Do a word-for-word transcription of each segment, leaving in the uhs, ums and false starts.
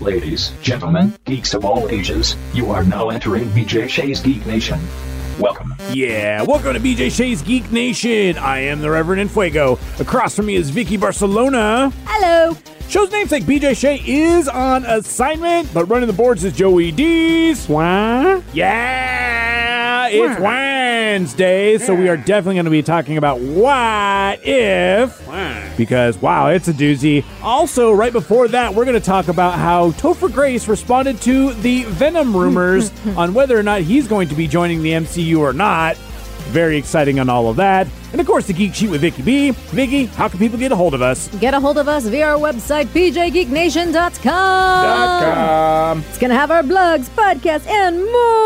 Ladies, gentlemen, geeks of all ages, you are now entering B J Shea's Geek Nation. Welcome. Yeah, welcome to B J Shea's Geek Nation. I am the Reverend Enfuego. Across from me is Vicky Barcelona. Hello. Show's namesake B J Shea is on assignment, but running the boards is Joey D's. What? Yeah, it's Wednesday, so we are definitely going to be talking about what if, because, wow, it's a doozy. Also, right before that, we're going to talk about how Topher Grace responded to the Venom rumors on whether or not he's going to be joining the M C U or not. Very exciting on all of that. And of course, the Geek Sheet with Vicky B. Vicky, how can people get a hold of us? Get a hold of us via our website, b j geek nation dot com. .com. It's going to have our blogs, podcasts, and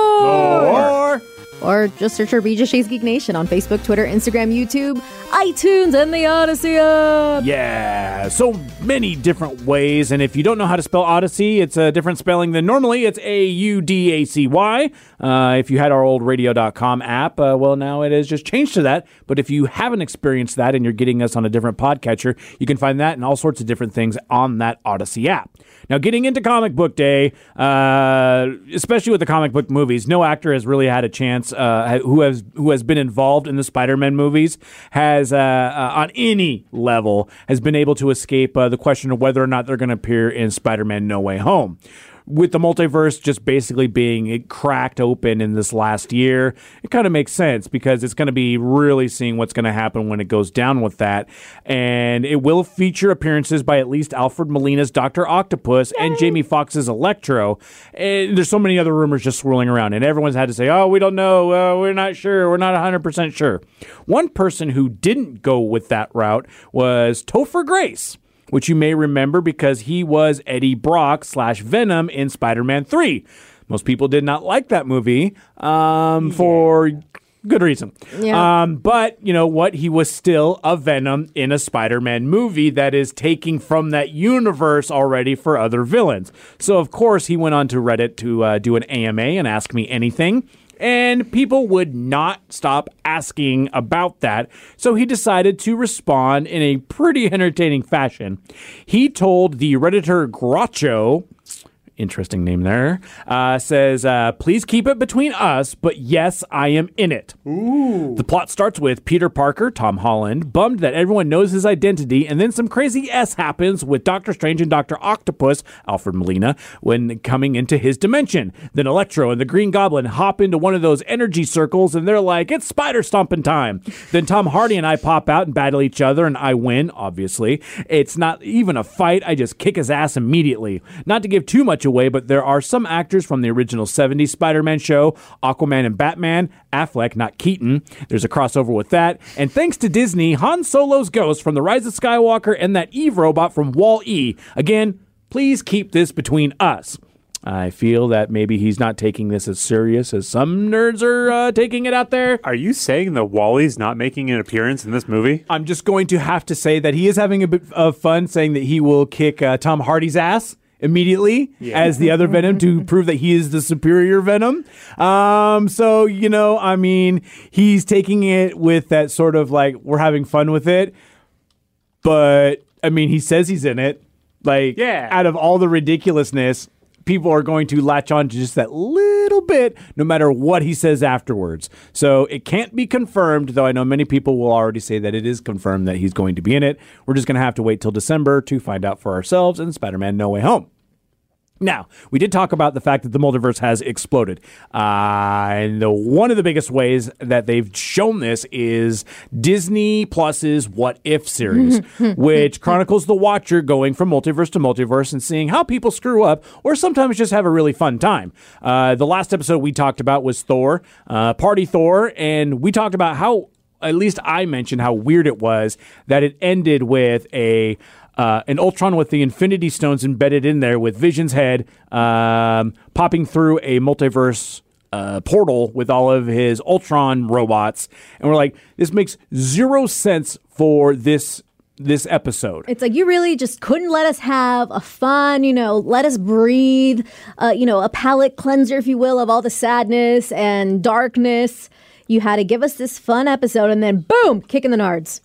more. Or... Or just search for B J Shea's Geek Nation on Facebook, Twitter, Instagram, YouTube, iTunes, and the Odyssey app. Yeah, so many different ways. And if you don't know how to spell Odyssey, it's a different spelling than normally. It's A U D A C Y. Uh, if you had our old radio dot com app, uh, well, now it has just changed to that. But if you haven't experienced that and you're getting us on a different podcatcher, you can find that and all sorts of different things on that Odyssey app. Now, getting into comic book day, uh, especially with the comic book movies, no actor has really had a chance uh, who has who has been involved in the Spider-Man movies has, uh, uh, on any level, has been able to escape uh, the question of whether or not they're going to appear in Spider-Man No Way Home. With the multiverse just basically being cracked open in this last year, it kind of makes sense because it's going to be really seeing what's going to happen when it goes down with that. And it will feature appearances by at least Alfred Molina's Doctor Octopus Yay. and Jamie Foxx's Electro. And there's so many other rumors just swirling around, and everyone's had to say, oh, we don't know, uh, we're not sure, we're not one hundred percent sure. One person who didn't go with that route was Topher Grace, which you may remember because he was Eddie Brock slash Venom in Spider-Man three. Most people did not like that movie um, yeah. for good reason. Yeah. Um, but, you know what? He was still a Venom in a Spider-Man movie that is taking from that universe already for other villains. So, of course, he went on to Reddit to uh, do an A M A and ask me anything. And people would not stop asking about that, so he decided to respond in a pretty entertaining fashion. He told the Redditor Groucho, interesting name there, uh, says, uh, please keep it between us, but yes, I am in it. Ooh. The plot starts with Peter Parker, Tom Holland, bummed that everyone knows his identity, and then some crazy S happens with Doctor Strange and Doctor Octopus, Alfred Molina, when coming into his dimension. Then Electro and the Green Goblin hop into one of those energy circles, and they're like, it's spider stomping time. Then Tom Hardy and I pop out and battle each other, and I win, obviously. It's not even a fight. I just kick his ass immediately. Not to give too much away, but there are some actors from the original seventies Spider-Man show, Aquaman and Batman, Affleck, not Keaton. There's a crossover with that. And thanks to Disney, Han Solo's ghost from The Rise of Skywalker and that Eve robot from Wall-E. Again, please keep this between us. I feel that maybe he's not taking this as serious as some nerds are uh, taking it out there. Are you saying that Wally's not making an appearance in this movie? I'm just going to have to say that he is having a bit of fun saying that he will kick uh, Tom Hardy's ass immediately yeah. as the other Venom to prove that he is the superior Venom. Um, so, you know, I mean, he's taking it with that sort of like, we're having fun with it. But, I mean, he says he's in it. Like, yeah. out of all the ridiculousness, people are going to latch on to just that little bit, no matter what he says afterwards. So it can't be confirmed, though I know many people will already say that it is confirmed that he's going to be in it. We're just going to have to wait till December to find out for ourselves in Spider-Man No Way Home. Now, we did talk about the fact that the multiverse has exploded. Uh, and the, one of the biggest ways that they've shown this is Disney Plus's What If series, which chronicles the watcher going from multiverse to multiverse and seeing how people screw up or sometimes just have a really fun time. Uh, the last episode we talked about was Thor, uh, Party Thor, and we talked about how, at least I mentioned how weird it was that it ended with a Uh, an Ultron with the Infinity Stones embedded in there with Vision's head um, popping through a multiverse uh, portal with all of his Ultron robots. And we're like, this makes zero sense for this this episode. It's like, you really just couldn't let us have a fun, you know, let us breathe, uh, you know, a palate cleanser, if you will, of all the sadness and darkness. You had to give us this fun episode, and then boom, kick in the nards.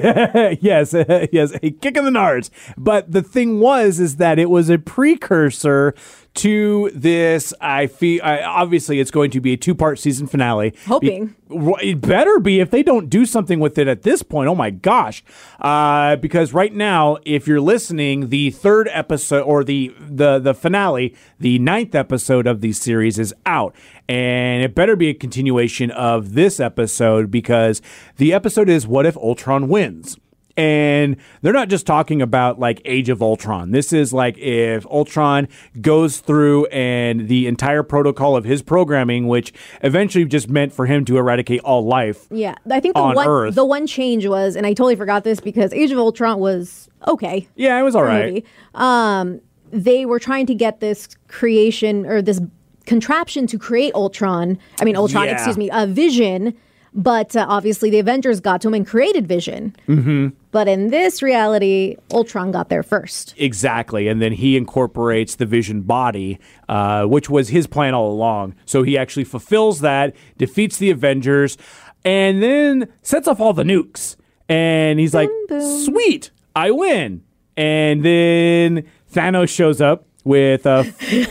yes, yes, a kick in the nards. But the thing was, is that it was a precursor to this. I feel I, obviously it's going to be a two-part season finale. Hoping. Be, it better be if they don't do something with it at this point. Oh my gosh! Uh, because right now, if you're listening, the third episode or the the the finale, the ninth episode of the series is out, and it better be a continuation of this episode because the episode is "What if Ultron wins?" And they're not just talking about like Age of Ultron. This is like if Ultron goes through and the entire protocol of his programming, which eventually just meant for him to eradicate all life. Yeah, I think the on one Earth. the one change was, and I totally forgot this because Age of Ultron was okay. Yeah, it was all for a right. movie. Um, they were trying to get this creation or this contraption to create Ultron. I mean, Ultron, Yeah. excuse me, a Vision. But uh, obviously, the Avengers got to him and created Vision. Mm-hmm. But in this reality, Ultron got there first. Exactly. And then he incorporates the Vision body, uh, which was his plan all along. So he actually fulfills that, defeats the Avengers, and then sets off all the nukes. And he's like, boom. sweet, I win. And then Thanos shows up with uh,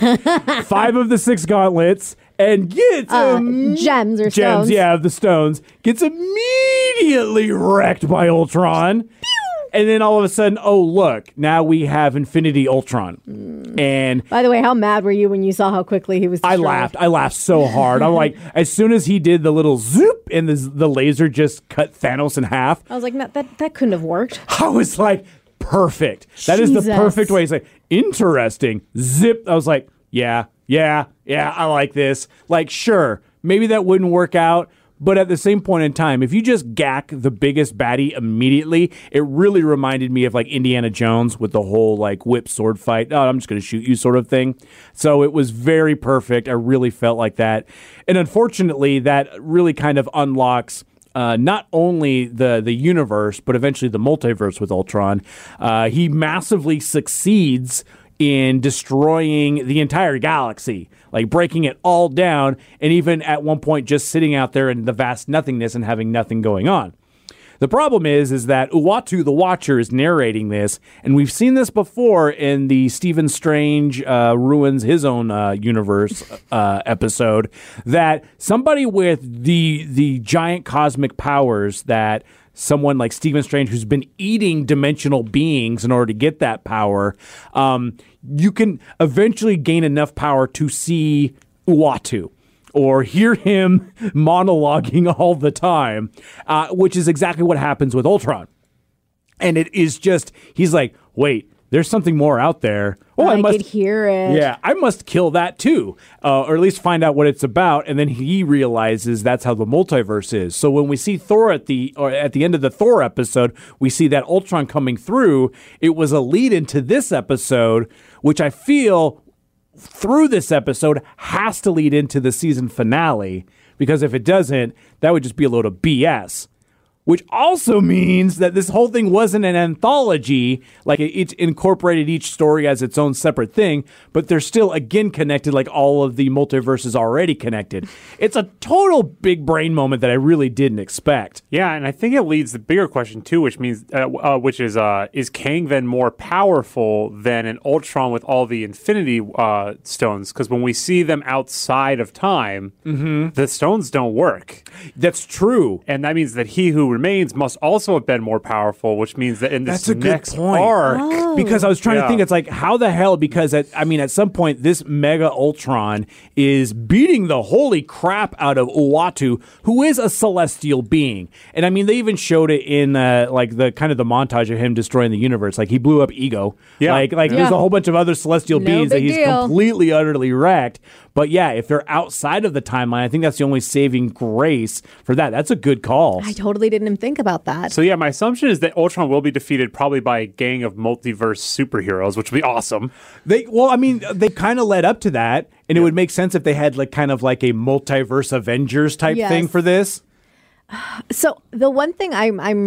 five of the six gauntlets and gets Uh, um, gems or gems, stones. yeah, of the stones, gets immediately wrecked by Ultron. And then all of a sudden, oh, look, now we have Infinity Ultron. Mm. And By the way, how mad were you when you saw how quickly he was I destroyed? laughed. I laughed so hard. I'm like, as soon as he did the little zoop and the, the laser just cut Thanos in half, I was like, no, that, that couldn't have worked. I was like, perfect. That is the Jesus. perfect way. It's like, interesting. Zip. I was like, yeah, yeah, yeah, I like this. Like, sure, maybe that wouldn't work out. But at the same point in time, if you just gack the biggest baddie immediately, it really reminded me of like Indiana Jones with the whole like whip sword fight. Oh, I'm just going to shoot you sort of thing. So it was very perfect. I really felt like that. And unfortunately, that really kind of unlocks Uh, not only the the universe, but eventually the multiverse with Ultron. Uh, he massively succeeds in destroying the entire galaxy, like breaking it all down, and even at one point just sitting out there in the vast nothingness and having nothing going on. The problem is, is that Uatu the Watcher is narrating this, and we've seen this before in the Stephen Strange uh, ruins his own uh, universe uh, episode, that somebody with the the giant cosmic powers that someone like Stephen Strange, who's been eating dimensional beings in order to get that power, um, you can eventually gain enough power to see Uatu or hear him monologuing all the time, uh, which is exactly what happens with Ultron. And it is just, he's like, wait, there's something more out there. Oh, I, I must could hear it. Yeah, I must kill that too, uh, or at least find out what it's about. And then he realizes that's how the multiverse is. So when we see Thor at the or at the end of the Thor episode, we see that Ultron coming through. It was a lead into this episode, which I feel through this episode has to lead into the season finale, because if it doesn't, that would just be a load of B S. Which also means that this whole thing wasn't an anthology, like it, it incorporated each story as its own separate thing, but they're still, again, connected like all of the multiverses already connected. It's a total big brain moment that I really didn't expect. Yeah, and I think it leads the bigger question too, which means, uh, uh, which is, uh, is Kang then more powerful than an Ultron with all the Infinity uh, Stones? Because when we see them outside of time, mm-hmm. the stones don't work. That's true. And that means that he who remains must also have been more powerful, which means that in this That's a good next point. arc, Oh. Because I was trying Yeah. to think, it's like, how the hell? Because at, I mean, at some point, this Mega Ultron is beating the holy crap out of Uatu, who is a celestial being. And I mean, they even showed it in uh, like the kind of the montage of him destroying the universe. Like he blew up Ego. Yeah. Like like Yeah. there's a whole bunch of other celestial No beings that big he's deal. completely utterly wrecked. But yeah, if they're outside of the timeline, I think that's the only saving grace for that. That's a good call. I totally didn't even think about that. So yeah, my assumption is that Ultron will be defeated probably by a gang of multiverse superheroes, which would be awesome. They well, I mean, they kind of led up to that, and it would make sense if they had like kind of like a multiverse Avengers type Yes. thing for this. So the one thing I'm I'm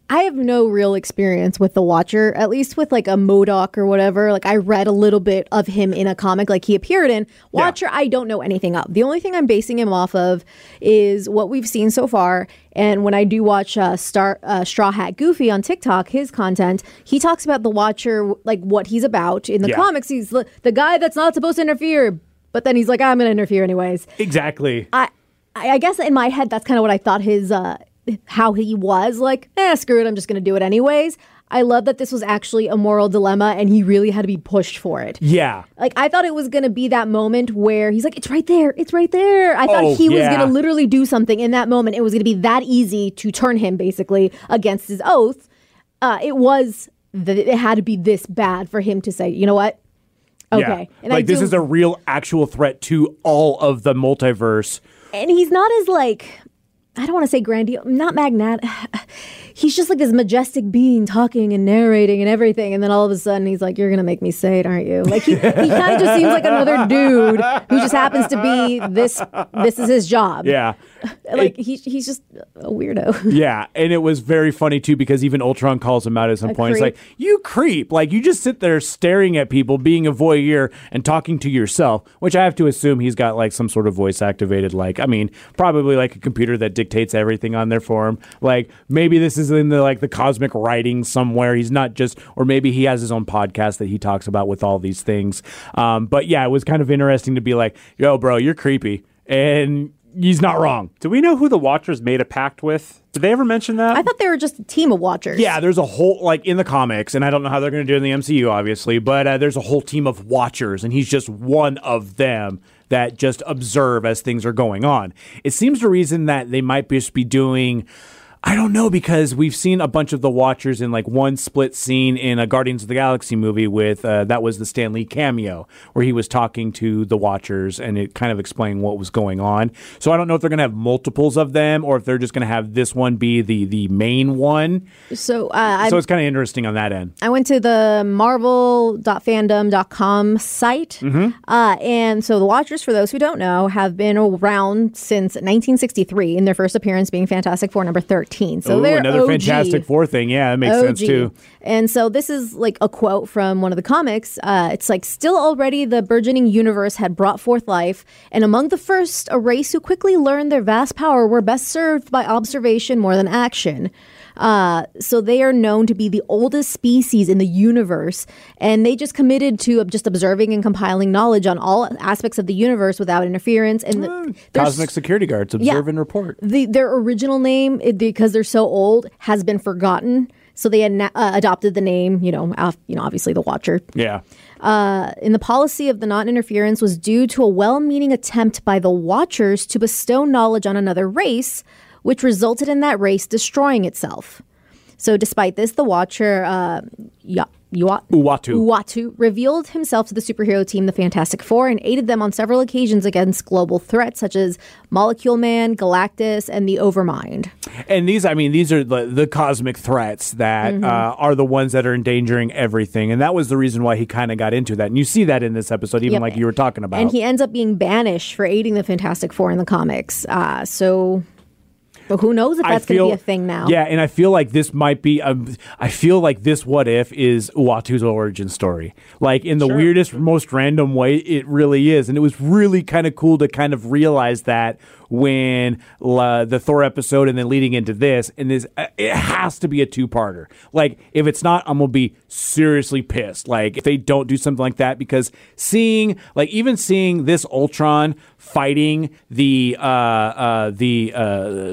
I have no real experience with the Watcher, at least with like a MODOK or whatever. Like I read a little bit of him in a comic like he appeared in. Watcher, yeah. I don't know anything of. The only thing I'm basing him off of is what we've seen so far. And when I do watch uh, Star uh, Straw Hat Goofy on TikTok, his content, he talks about the Watcher, like what he's about. In the yeah. comics, he's the, the guy that's not supposed to interfere. But then he's like, I'm going to interfere anyways. Exactly. I, I guess in my head, that's kind of what I thought his... Uh, how he was like, eh, screw it, I'm just going to do it anyways. I love that this was actually a moral dilemma and he really had to be pushed for it. Yeah. Like, I thought it was going to be that moment where he's like, it's right there, it's right there. I thought oh, he was yeah. going to literally do something in that moment. It was going to be that easy to turn him basically against his oath. Uh, it was that it had to be this bad for him to say, you know what? Okay. Yeah. And like, I this do, is a real actual threat to all of the multiverse. And he's not as like... I don't want to say grandiose, not magnetic. He's just like this majestic being talking and narrating and everything. And then all of a sudden he's like, you're going to make me say it, aren't you? Like he, he kind of just seems like another dude who just happens to be this, this is his job. Yeah. Like it, he, he's just a weirdo. Yeah. And it was very funny too, because even Ultron calls him out at some A point. creep. It's like, you creep. Like you just sit there staring at people, being a voyeur and talking to yourself, which I have to assume he's got like some sort of voice activated. Like, I mean, probably like a computer that dictates everything on there for him. Like maybe this is in the like the cosmic writing somewhere. He's not just, or maybe he has his own podcast that he talks about with all these things. Um, but yeah, it was kind of interesting to be like, yo, bro, you're creepy. And he's not wrong. Do we know who the Watchers made a pact with? Did they ever mention that? I thought they were just a team of Watchers. Yeah, there's a whole, like in the comics, and I don't know how they're going to do it in the M C U, obviously, but uh, there's a whole team of Watchers, and he's just one of them that just observe as things are going on. It seems the reason that they might just be doing... I don't know, because we've seen a bunch of the Watchers in like one split scene in a Guardians of the Galaxy movie with, uh, that was the Stan Lee cameo, where he was talking to the Watchers and it kind of explained what was going on. So I don't know if they're going to have multiples of them or if they're just going to have this one be the, the main one. So, uh, so it's kind of interesting on that end. I went to the marvel dot fandom dot com site. Mm-hmm. Uh, and so the Watchers, for those who don't know, have been around since nineteen sixty-three, in their first appearance being Fantastic Four number thirteen. So Ooh, they're another O G. Fantastic Four thing. Yeah, that makes O G. sense too. And so this is like a quote from one of the comics. Uh, it's like, still already the burgeoning universe had brought forth life, and among the first, a race who quickly learned their vast power were best served by observation more than action. Uh, so they are known to be the oldest species in the universe, and they just committed to just observing and compiling knowledge on all aspects of the universe without interference. And the, Cosmic security guards, observe yeah, and report. The, their original name, it, because they're so old, has been forgotten. So they had na- uh, adopted the name, you know, af- you know, obviously the Watcher. Yeah. Uh, and the policy of the non-interference was due to a well-meaning attempt by the Watchers to bestow knowledge on another race, which resulted in that race destroying itself. So despite this, the Watcher, uh, yeah, Uatu. Uatu revealed himself to the superhero team, the Fantastic Four, and aided them on several occasions against global threats such as Molecule Man, Galactus, and the Overmind. And these, I mean, these are the, the cosmic threats that mm-hmm. uh, are the ones that are endangering everything. And that was the reason why he kind of got into that. And you see that in this episode, even yep. like you were talking about. And he ends up being banished for aiding the Fantastic Four in the comics. Uh, so... But who knows if that's going to be a thing now? Yeah, and I feel like this might be. Um, I feel like this "What If" is Uatu's origin story. Like in the sure. weirdest, most random way, it really is, and it was really kind of cool to kind of realize that when uh, the Thor episode, and then leading into this, and this, uh, it has to be a two-parter. Like if it's not, I'm gonna be seriously pissed. Like if they don't do something like that, because seeing, like even seeing this Ultron fighting the uh, uh, the uh,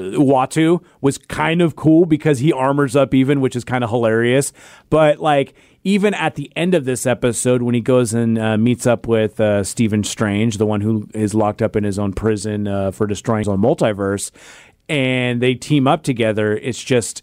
Uatu was kind of cool because he armors up even, which is kind of hilarious. But like even at the end of this episode, when he goes and uh, meets up with uh, Stephen Strange, the one who is locked up in his own prison uh, for destroying his own multiverse, and they team up together, it's just...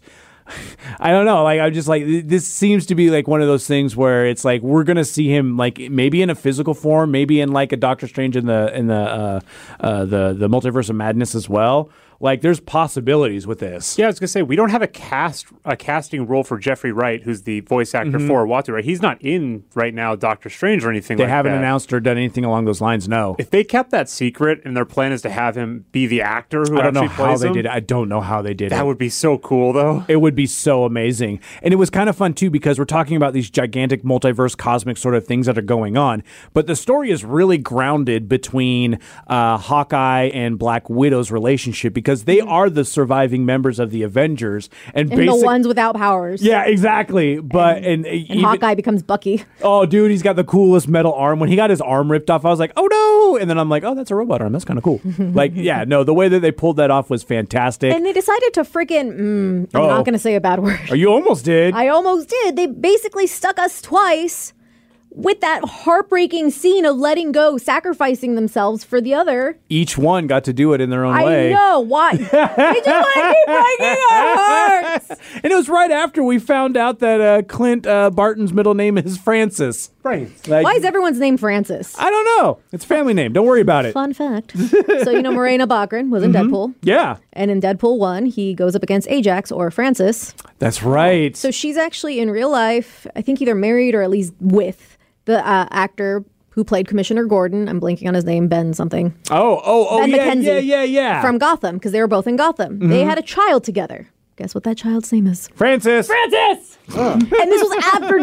I don't know. Like, I'm just like, this seems to be like one of those things where it's like we're gonna see him like maybe in a physical form, maybe in like a Doctor Strange in the in the uh, uh, the the Multiverse of Madness as well. Like, there's possibilities with this. Yeah, I was gonna say we don't have a cast a casting role for Jeffrey Wright, who's the voice actor mm-hmm. for Uatu. Right, he's not in right now Doctor Strange or anything. They like haven't that. announced or done anything along those lines. No. If they kept that secret and their plan is to have him be the actor who I don't actually know how plays they him, did it. I don't know how they did that it. That would be so cool, though. It would be so amazing. And it was kind of fun, too, because we're talking about these gigantic multiverse cosmic sort of things that are going on. But the story is really grounded between uh, Hawkeye and Black Widow's relationship because they are the surviving members of the Avengers. And, and basic- the ones without powers. Yeah, exactly. But And, and, and even- Hawkeye becomes Bucky. Oh, dude, he's got the coolest metal arm. When he got his arm ripped off, I was like, oh, no. And then I'm like, oh, that's a robot arm. That's kind of cool. Like, yeah, no, the way that they pulled that off was fantastic. And they decided to freaking, mm, I'm Uh-oh. not going to say a bad word. Oh, you almost did. I almost did. They basically stuck us twice with that heartbreaking scene of letting go, sacrificing themselves for the other. Each one got to do it in their own I way. I know. Why? They just want to keep breaking our hearts. And it was right after we found out that uh, Clint uh, Barton's middle name is Francis. Right. Like, Why is everyone's name Francis? I don't know. It's a family name. Don't worry about it. Fun fact. So, you know, Morena Baccarin was in Mm-hmm. Deadpool. Yeah. And in Deadpool one, he goes up against Ajax or Francis. That's right. So she's actually in real life, I think either married or at least with the uh, actor who played Commissioner Gordon. I'm blanking on his name, Ben something. oh, oh, oh, Ben yeah, McKenzie yeah, yeah, yeah. From Gotham, because they were both in Gotham. Mm-hmm. They had a child together. Guess what that child's name is? Francis. Francis! And this was after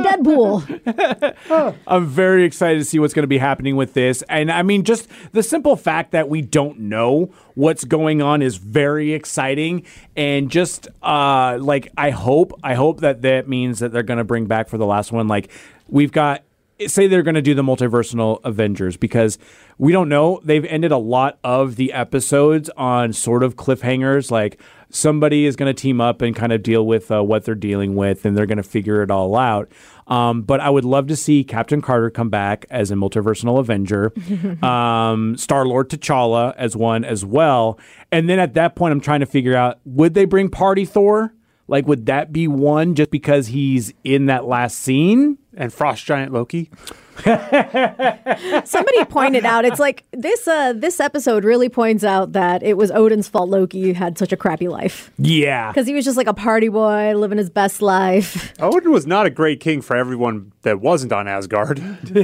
Deadpool. I'm very excited to see what's going to be happening with this. And I mean, just the simple fact that we don't know what's going on is very exciting. And just uh, like, I hope, I hope that that means that they're going to bring back for the last one. Like, we've got, say they're going to do the multiversal Avengers because we don't know. They've ended a lot of the episodes on sort of cliffhangers. Like, somebody is going to team up and kind of deal with uh, what they're dealing with, and they're going to figure it all out. Um, but I would love to see Captain Carter come back as a multiversal Avenger, um, Star-Lord T'Challa as one as well. And then at that point, I'm trying to figure out, would they bring Party Thor? Like, would that be one just because he's in that last scene? And Frost Giant Loki. Somebody pointed out, it's like this uh, this episode really points out that it was Odin's fault Loki had such a crappy life. Yeah. Because he was just like a party boy, living his best life. Odin was not a great king for everyone that wasn't on Asgard.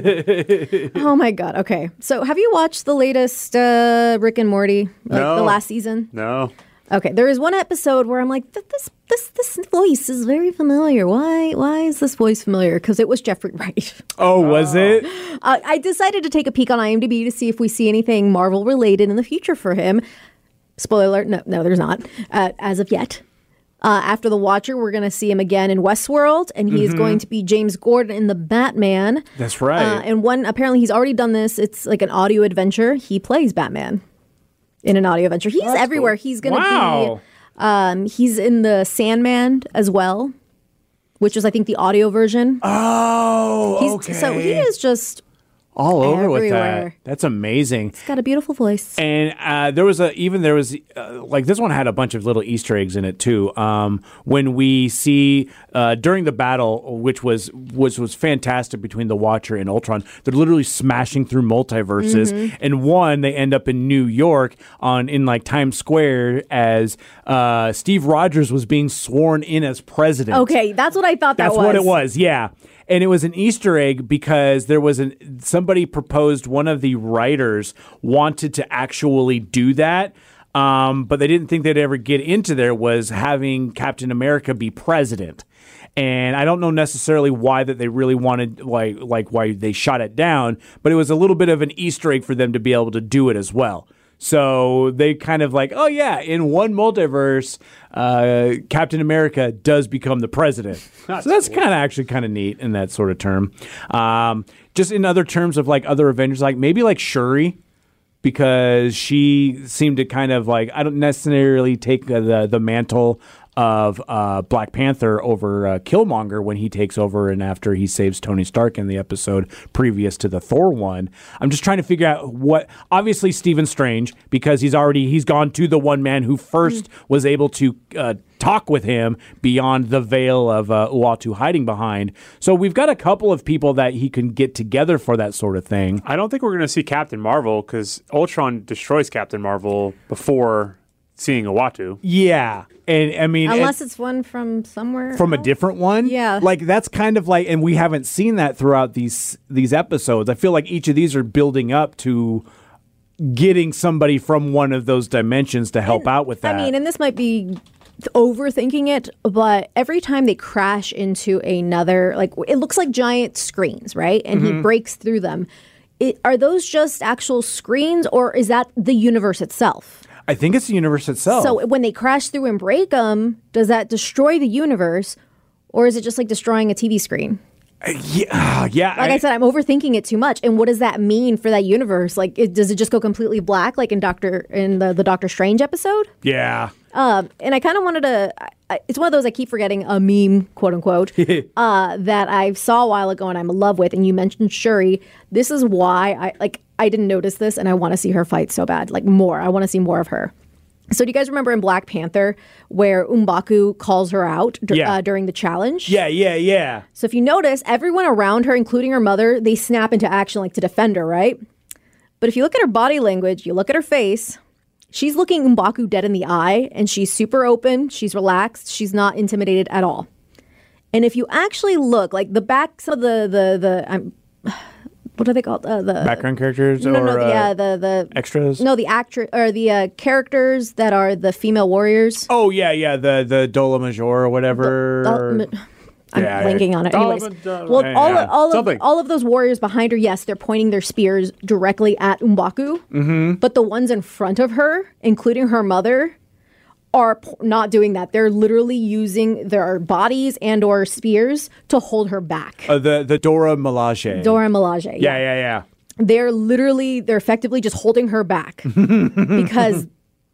Oh my God. Okay. So have you watched the latest uh, Rick and Morty? Like No. the last season? No. Okay, there is one episode where I'm like, this this this voice is very familiar. Why why is this voice familiar? Because it was Jeffrey Wright. Oh, was it? Uh, I decided to take a peek on IMDb to see if we see anything Marvel related in the future for him. Spoiler alert, no, no, there's not, uh, as of yet. Uh, after The Watcher, we're going to see him again in Westworld, and he is Mm-hmm. going to be James Gordon in The Batman. That's right. Uh, and one, apparently he's already done this. It's like an audio adventure. He plays Batman in an audio adventure. He's everywhere. cool. He's going to Wow. be, um, he's in the Sandman as well, which is, I think, the audio version. Oh, He's, okay. So he is just all over with that. everywhere. That's amazing. got a beautiful voice. And uh, there was a even there was uh, like this one had a bunch of little Easter eggs in it too. Um, when we see uh, during the battle, which was was was fantastic between the Watcher and Ultron, they're literally smashing through multiverses. Mm-hmm. And one, they end up in New York on in like Times Square as uh, Steve Rogers was being sworn in as president. Okay, that's what I thought that That's was. what it was, yeah. And it was an Easter egg because there was an somebody proposed, one of the writers wanted to actually do that, um, but they didn't think they'd ever get into there, was having Captain America be president. And I don't know necessarily why that they really wanted, like, like why they shot it down, but it was a little bit of an Easter egg for them to be able to do it as well. So they kind of like, oh yeah, in one multiverse, uh, Captain America does become the president. That's so that's cool. kind of actually kind of neat in that sort of term. Um, just in other terms of like other Avengers, like maybe like Shuri, because she seemed to kind of like, I don't necessarily take uh, the the mantle of uh, Black Panther over uh, Killmonger when he takes over and after he saves Tony Stark in the episode previous to the Thor one. I'm just trying to figure out what, obviously Stephen Strange, because he's already, he's gone to the one man who first was able to uh, talk with him beyond the veil of uh, Uatu hiding behind. So we've got a couple of people that he can get together for that sort of thing. I don't think we're going to see Captain Marvel because Ultron destroys Captain Marvel before seeing Uatu. Yeah. And I mean, Unless it, it's one from somewhere from a else. different one. Yeah. Like that's kind of like, and we haven't seen that throughout these these episodes. I feel like each of these are building up to getting somebody from one of those dimensions to help And, out with that. I mean, and this might be overthinking it, but every time they crash into another, like it looks like giant screens, right? And Mm-hmm. he breaks through them. It, are those just actual screens, or is that the universe itself? I think it's the universe itself. So when they crash through and break them, does that destroy the universe, or is it just like destroying a T V screen? yeah, yeah. Like I, said, I'm overthinking it too much. And what does that mean for that universe? Like, it, does it just go completely black, like in Doctor in the, the Doctor Strange episode? yeah. Um, and I kind of wanted to. I, it's one of those I keep forgetting a meme, quote unquote, uh, that I saw a while ago and I'm in love with. And you mentioned Shuri. This is why I like. I didn't notice this, and I want to see her fight so bad. Like more. I want to see more of her. So do you guys remember in Black Panther where M'Baku calls her out d- Yeah. uh, during the challenge? Yeah, yeah, yeah. So if you notice, everyone around her, including her mother, they snap into action like to defend her, right? But if you look at her body language, you look at her face, she's looking M'Baku dead in the eye, and she's super open, she's relaxed, she's not intimidated at all. And if you actually look, like the back, some of the, the, the, um, what are they called? Uh, the Background characters no, or no, uh, yeah, the the extras? No, the actress or the uh, characters that are the female warriors. Oh yeah, yeah. The the Dola Major or whatever. Uh, I'm Yeah, blanking on it. Dola Anyways, Major. well, Yeah, all yeah. of, all of Something. all of those warriors behind her, yes, they're pointing their spears directly at M'Baku. Mm-hmm. But the ones in front of her, including her mother, are p- not doing that. They're literally using their bodies and or spears to hold her back. Uh, the the Dora Milaje. Dora Milaje. Yeah, yeah, yeah. They're literally, they're effectively just holding her back because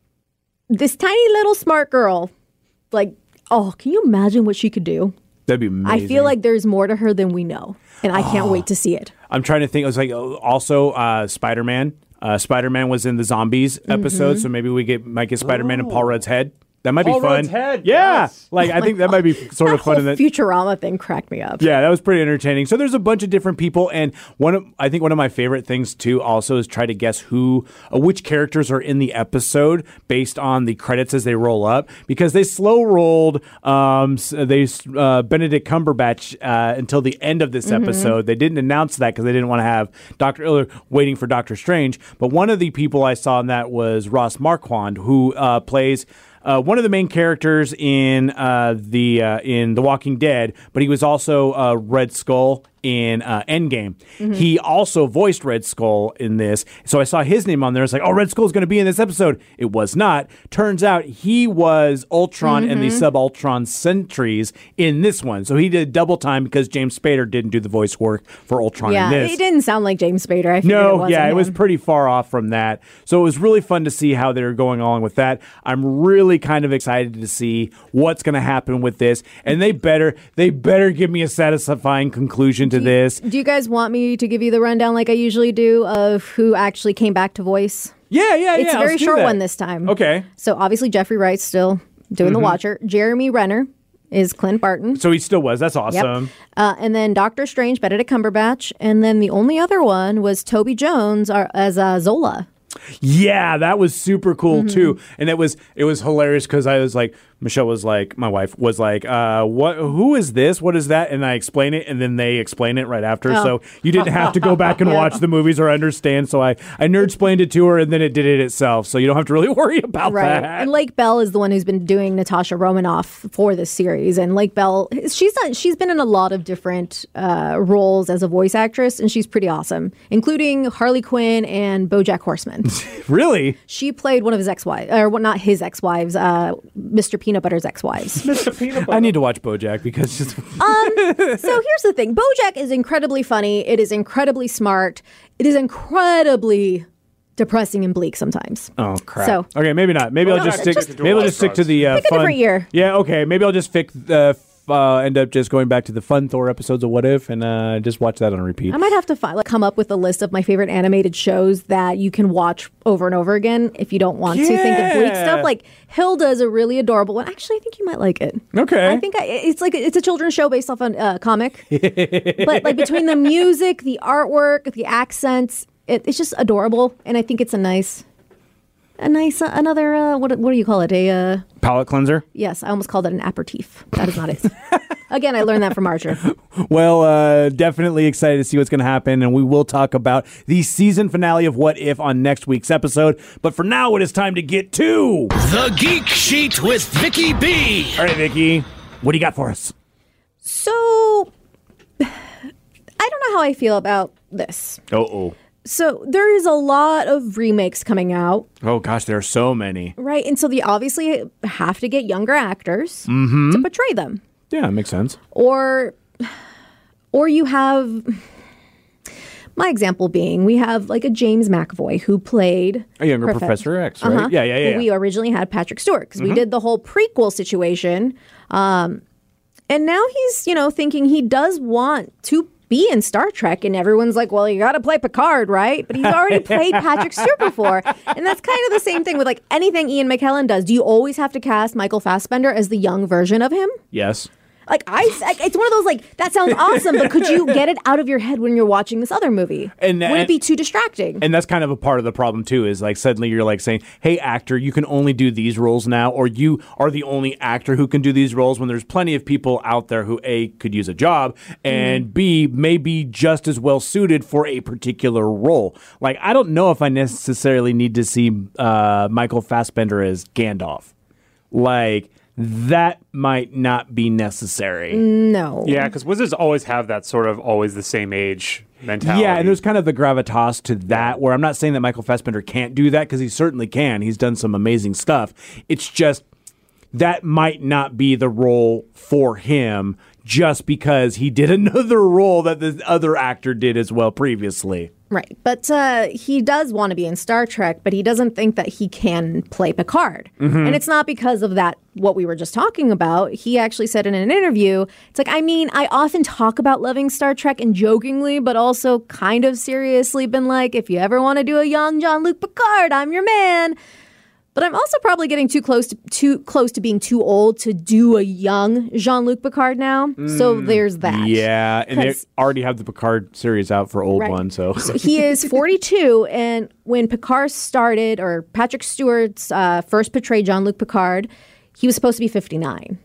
this tiny little smart girl, like, oh, can you imagine what she could do? That'd be amazing. I feel like there's more to her than we know, and I can't wait to see it. I'm trying to think. It was like uh, also uh, Spider Man. Uh, Spider Man was in the zombies episode, so maybe we get might get Spider Man and Paul Rudd's head. That might Paul be fun. Rudd's head, Yeah, yes. like I think that might be sort That of fun. whole In that, Futurama thing cracked me up. yeah, that was pretty entertaining. So there's a bunch of different people, and one of I think one of my favorite things too also is try to guess who, uh, which characters are in the episode based on the credits as they roll up, because they slow rolled um, s- they uh, Benedict Cumberbatch uh, until the end of this episode. They didn't announce that because they didn't want to have Doctor Iller waiting for Doctor Strange. But one of the people I saw in that was Ross Marquand, who uh, plays. Uh, one of the main characters in uh, the uh, in The Walking Dead, but he was also uh, Red Skull in uh, Endgame. He also voiced Red Skull in this, so I saw his name on there. It's like, oh, Red Skull's going to be in this episode. It was not. Turns out he was Ultron and the Sub-Ultron Sentries in this one, so he did double time because James Spader didn't do the voice work for Ultron Yeah, in this. it didn't sound like James Spader. I figured it No, wasn't yeah, it was him. pretty far off from that. So it was really fun to see how they're going along with that. I'm really kind of excited to see what's going to happen with this, and they better they better give me a satisfying conclusion to this. Do you guys want me to give you the rundown like I usually do of who actually came back to voice? Yeah, yeah, It's yeah. a very let's do short that. one this time. Okay. So obviously Jeffrey Wright's still doing Mm-hmm. the Watcher. Jeremy Renner is Clint Barton. So he still was. That's Yep. awesome. Uh, and then Doctor Strange, Benedict Cumberbatch. And then the only other one was Toby Jones uh, as uh, Zola. Yeah, that was super cool Mm-hmm. too, and it was it was hilarious because I was like, Michelle was like, my wife was like, uh, what? Who is this? What is that? And I explain it, and then they explain it right after, Oh. so you didn't have to go back and Yeah. watch the movies or understand. So I I nerd explained it to her, and then it did it itself, so you don't have to really worry about Right. that. And Lake Bell is the one who's been doing Natasha Romanoff for this series. And Lake Bell, she's done, she's been in a lot of different uh, roles as a voice actress, and she's pretty awesome, including Harley Quinn and BoJack Horseman. Really? She played one of his ex-wives, or well, not his ex-wives, uh, Mister Peanut Butter's ex-wives. I need to watch BoJack because just Um, so here's the thing. BoJack is incredibly funny. It is incredibly smart. It is incredibly depressing and bleak sometimes. oh crap. So- okay, maybe not. Maybe I'll Well, just no, stick. just- maybe I'll just stick to the uh, Pick a fun. different year. Yeah. Okay. Maybe I'll just pick. Uh, f- uh, end up just going back to the fun Thor episodes of What If and uh, just watch that on repeat. I might have to find, like, come up with a list of my favorite animated shows that you can watch over and over again if you don't want to think of bleak Yeah. stuff. Like Hilda is a really adorable one. Actually, I think you might like it. Okay. I think I, it's like it's a children's show based off a uh, comic, but like between the music, the artwork, the accents, it, it's just adorable, and I think it's a nice. a nice uh, another uh, what what do you call it? A uh, Palate cleanser? yes, I almost called it an aperitif. That is not it. Again, I learned that from Archer. Well, uh, definitely excited to see what's going to happen, and we will talk about the season finale of What If on next week's episode. But for now, it is time to get to The Geek Sheet with Vicky B. All right, Vicky, what do you got for us? So, I don't know how I feel about this. Oh, So there is a lot of remakes coming out, oh gosh, there are so many. right? And so they obviously have to get younger actors Mm-hmm. to portray them. Yeah, makes sense. Or or you have my example being we have like a James McAvoy who played A younger Profe- Professor X, right? Uh-huh. Yeah, yeah, yeah. yeah. We originally had Patrick Stewart because we did the whole prequel situation. Um, and now he's, you know, thinking he does want to be in Star Trek, and everyone's like, well, you got to play Picard, right? But he's already played Patrick Stewart before. And that's kind of the same thing with like anything Ian McKellen does. Do you always have to cast Michael Fassbender as the young version of him? Yes. Like, I, like, it's one of those, like, that sounds awesome, but could you get it out of your head when you're watching this other movie? And- Would it and- be too distracting? And that's kind of a part of the problem too, is like suddenly you're like saying, hey, actor, you can only do these roles now, or you are the only actor who can do these roles, when there's plenty of people out there who A, could use a job, and Mm-hmm. B, may be just as well suited for a particular role. Like, I don't know if I necessarily need to see uh, Michael Fassbender as Gandalf. Like, that might not be necessary. No. Yeah, because wizards always have that sort of always the same age mentality. Yeah, and there's kind of the gravitas to that, where I'm not saying that Michael Fassbender can't do that, because he certainly can. He's done some amazing stuff. It's just that might not be the role for him, just because he did another role that the other actor did as well previously. Right. But uh, he does want to be in Star Trek, but he doesn't think that he can play Picard. And it's not because of that, what we were just talking about. He actually said in an interview, it's like, I mean, I often talk about loving Star Trek and jokingly, but also kind of seriously been like, if you ever want to do a young Jean-Luc Picard, I'm your man. But I'm also probably getting too close to too close to being too old to do a young Jean-Luc Picard now. So there's that. Yeah, and they 'Cause- already have the Picard series out for old Right. one, so. So he is forty-two, and when Picard started, or Patrick Stewart's uh, first portrayed Jean-Luc Picard, he was supposed to be fifty-nine.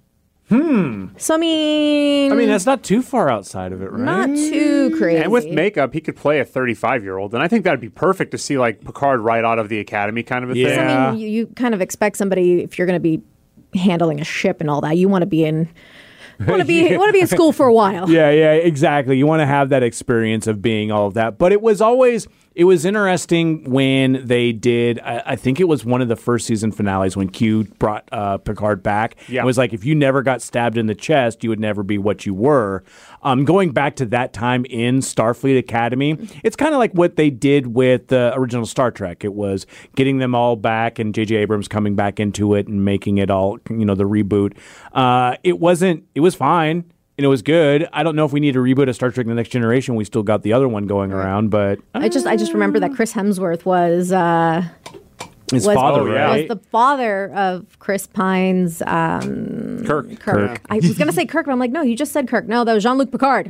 Hmm. So I mean, I mean, that's not too far outside of it, right? not too crazy. And with makeup, he could play a thirty-five-year-old, and I think that'd be perfect to see like Picard right out of the academy, kind of a Yeah. thing. I mean, you, you kind of expect somebody, if you're going to be handling a ship and all that, you want to be in, want to be, want to be in school for a while. Yeah, yeah, exactly. You want to have that experience of being all of that. But it was always, it was interesting when they did, I, I think it was one of the first season finales when Q brought uh, Picard back. Yeah. It was like, if you never got stabbed in the chest, you would never be what you were. Um, going back to that time in Starfleet Academy, it's kind of like what they did with the original Star Trek. It was getting them all back and J J Abrams coming back into it and making it all, you know, the reboot. Uh, it wasn't, it was fine. And it was good. I don't know if we need to reboot a Star Trek The Next Generation. We still got the other one going around, but I just, I just remember that Chris Hemsworth was, uh, his was, father, Oh, yeah. right? was the father of Chris Pine's um, Kirk. Kirk. I was going to say Kirk, but I'm like, no, you just said Kirk. No, that was Jean-Luc Picard.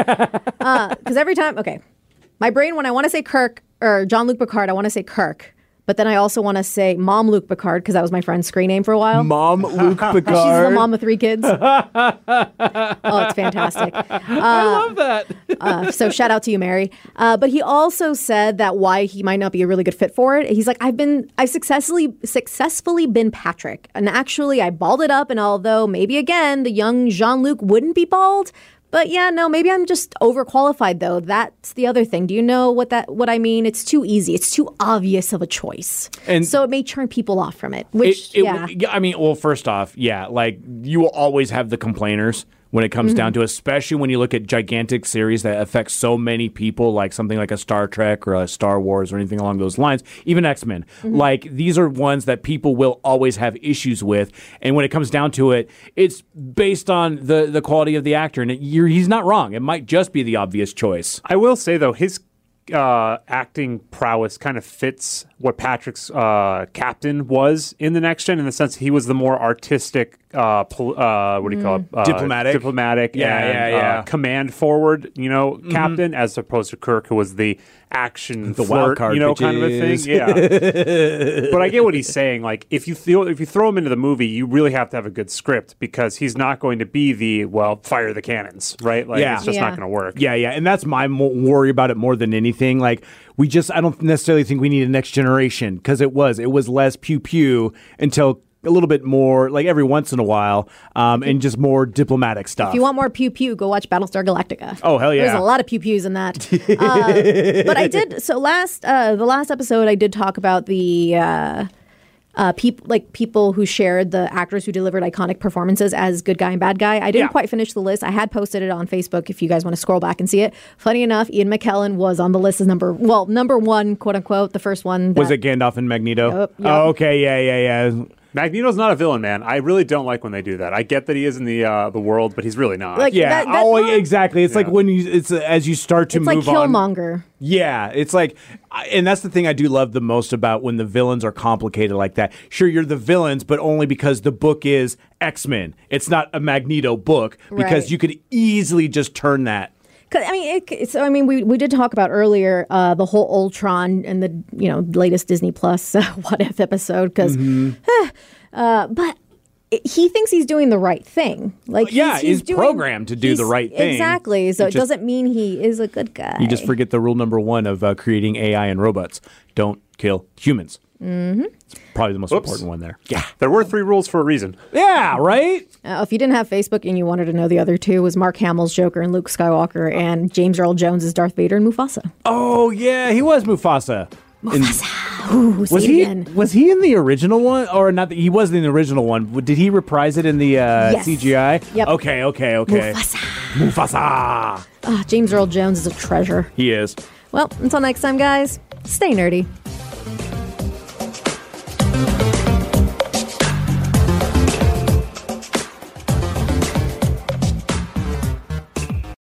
Because every time, okay, my brain, when I want to say Kirk or Jean-Luc Picard, I want to say Kirk. But then I also want to say Mom Luke Picard because that was my friend's screen name for a while. Mom Luke Picard. She's the mom of three kids. Oh, it's fantastic. I love that. Uh, so shout out to you, Mary. Uh, but he also said that why he might not be a really good fit for it. He's like, I've been, I've successfully, successfully been Patrick, and actually I balled it up. And although maybe again the young Jean-Luc wouldn't be bald, but yeah, no, maybe I'm just overqualified though. That's the other thing. Do you know what that what I mean? It's too easy. It's too obvious of a choice, And- so it may turn people off from it. Which It- it- yeah. yeah, I mean, well, first off, yeah, like you will always have the complainers when it comes Mm-hmm. down to, especially when you look at gigantic series that affect so many people, like something like a Star Trek or a Star Wars or anything along those lines, even X-Men. Mm-hmm. Like, these are ones that people will always have issues with. And when it comes down to it, it's based on the, the quality of the actor. And it, you're, he's not wrong. It might just be the obvious choice. I will say though, his uh, acting prowess kind of fits what Patrick's uh, captain was in the Next Gen, in the sense he was the more artistic uh, pol- uh, what do you call it? Uh, Diplomatic. Diplomatic. Yeah, and, yeah, yeah. Uh, command forward, you know, mm-hmm. captain, as opposed to Kirk, who was the action the flirt, wild card, you know, kind of a thing. Yeah. But I get what he's saying. Like, if you throw, if you throw him into the movie, you really have to have a good script because he's not going to be the, well, fire the cannons, right? Like, Yeah. it's just Yeah. not going to work. Yeah, yeah, and that's my mo- worry about it more than anything. Like, we just, I don't necessarily think we need a next generation because it was, it was less pew pew until a little bit more, like every once in a while, um, and just more diplomatic stuff. If you want more pew pew, go watch Battlestar Galactica. Oh, hell yeah. There's a lot of pew pews in that. uh, but I did so last uh, the last episode I did talk about the uh, uh, people like people who shared the actors who delivered iconic performances as good guy and bad guy. I didn't Yeah. quite finish the list. I had posted it on Facebook if you guys want to scroll back and see it. Funny enough, Ian McKellen was on the list as number well number one, quote unquote, the first one. was that- it Gandalf and Magneto? Yep, yep. Oh, okay, yeah, yeah, yeah. Magneto's not a villain, man. I really don't like when they do that. I get that he is in the uh, the world, but he's really not. Like, Yeah, that- that- oh, exactly. It's like Yeah. when you, it's uh, as you start to It's like move on. Killmonger. Yeah, it's like, I- and that's the thing I do love the most about when the villains are complicated like that. Sure, you're the villains, but only because the book is X-Men. It's not a Magneto book because Right. you could easily just turn that. 'Cause, I mean, it, so I mean, we we did talk about earlier uh, the whole Ultron and the you know latest Disney Plus uh, What If episode because, uh, but he thinks he's doing the right thing. Like, Yeah, he's, he's he's doing, programmed to do the he's- right thing. Exactly. So It it, just- doesn't mean he is a good guy. You just forget the rule number one of uh, creating A I and robots: don't kill humans. Mm-hmm. It's probably the most Oops. important one there. Yeah, There were three rules for a reason. yeah, right. Uh, if you didn't have Facebook and you wanted to know the other two, was Mark Hamill's Joker and Luke Skywalker, and James Earl Jones' Darth Vader and Mufasa. Oh yeah, he was Mufasa. In- Ooh, say was it he again. was he in the original one or not? The, he was in the original one. Did he reprise it in the uh, Yes. C G I? Yep. Okay, okay, okay. Mufasa. Mufasa. Ah, James Earl Jones is a treasure. He is. Well, until next time, guys, stay nerdy.